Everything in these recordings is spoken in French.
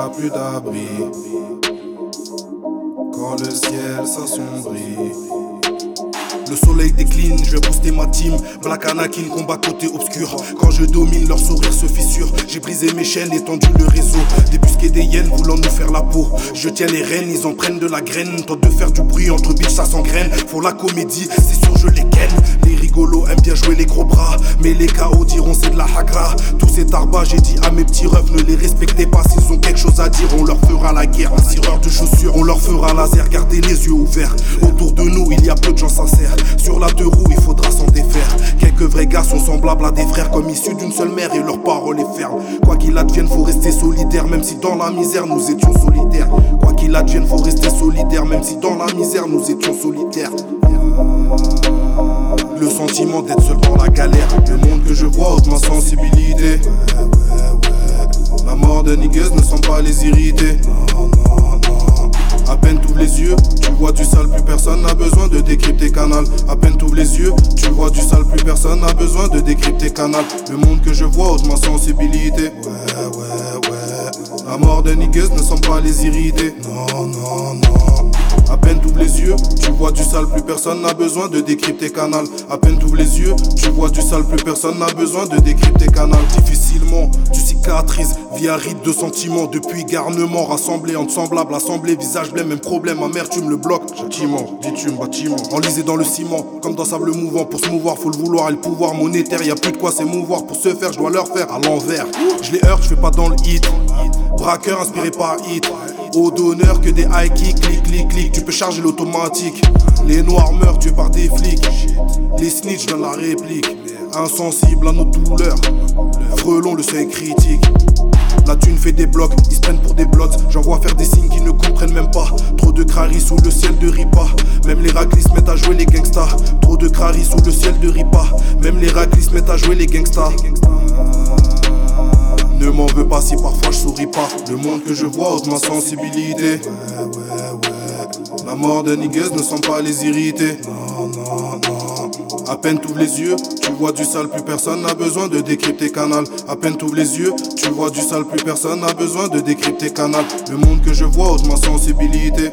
a plus d'abri. Quand le ciel s'assombrit. Le soleil décline, je vais booster ma team. Black Anakin, combat côté obscur. Quand je domine, leur sourire se fissure. J'ai brisé mes chaînes, étendu le réseau. Débusqué des hyènes, voulant nous faire la peau. Je tiens les rênes, ils en prennent de la graine. Tente de faire du bruit, entre bitches ça s'engraine. Faut la comédie, c'est sûr je les ken. Les rigolos aiment bien jouer les gros bras. Mais les KO diront c'est de la hagra. Tous ces tarbas, j'ai dit à mes petits refs, ne les respectez pas. S'ils ont quelque chose à dire, on leur fera la guerre. Un cireur de chaussures, on leur fera laser. Gardez les yeux ouverts. Autour de nous, il y a peu de gens sincères. Sur la deux roues, il faudra s'en défaire. Quelques vrais gars sont semblables à des frères, comme issus d'une seule mère et leur parole est ferme. Quoi qu'il advienne, faut rester solidaire, même si dans la misère nous étions solitaires. Quoi qu'il advienne, faut rester solidaire, même si dans la misère nous étions solitaires. Le sentiment d'être seul dans la galère. Le monde que je vois ôte ma sensibilité. La mort de niggas ne sent pas les irriter. À peine t'ouvres les yeux, tu vois du sale, plus personne n'a besoin de décrypter canal. À peine t'ouvres les yeux, tu vois du sale, plus personne n'a besoin de décrypter canal. Le monde que je vois ôte ma sensibilité. La mort de niggas ne sent pas les irriter. Non. À peine t'ouvres les yeux, tu vois du sale, plus personne n'a besoin de décrypter canal. À peine t'ouvres les yeux, tu vois du sale, plus personne n'a besoin de décrypter canal. Difficilement, tu cicatrises via rite de sentiments. Depuis garnement, rassemblé entre semblables, assemblé, visage blême, même problème, amertume le bloc. Châtiment, bitume, bâtiment, enlisé dans le ciment, comme dans sable mouvant. Pour se mouvoir, faut le vouloir et le pouvoir monétaire. Y'a plus de quoi s'émouvoir, pour se faire, je dois leur faire à l'envers. Je les heurte, je fais pas dans le hit. Braqueur inspiré par hit. Au d'honneur que des high kicks, clic. Tu peux charger l'automatique. Les noirs meurent tués par des flics. Les snitch dans la réplique. Insensible à nos douleurs. Frelons le seuil critique. La thune fait des blocs, ils se prennent pour des blocs. J'en vois faire des signes qui ne comprennent même pas. Trop de craris sous le ciel de Ripa. Même les raclis se mettent à jouer les gangsters. Trop de craris sous le ciel de Ripa. Même les raclis se mettent à jouer les gangsters. Ne m'en veux pas si parfois je souris pas. Le monde que je vois ôte ma sensibilité. La mort de niggas ne sent pas les irriter. Non. À peine t'ouvres les yeux, tu vois du sale, plus personne n'a besoin de décrypter canal. À peine t'ouvres les yeux, tu vois du sale, plus personne n'a besoin de décrypter canal. Le monde que je vois ôte ma sensibilité.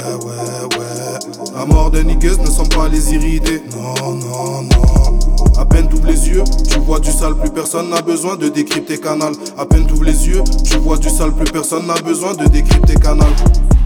La mort de niggas ne sent pas les irriter. Non. À peine t'ouvres les yeux, tu vois du sale, plus personne n'a besoin de décrypter canal. À peine t'ouvres les yeux, tu vois du sale, plus personne n'a besoin de décrypter canal.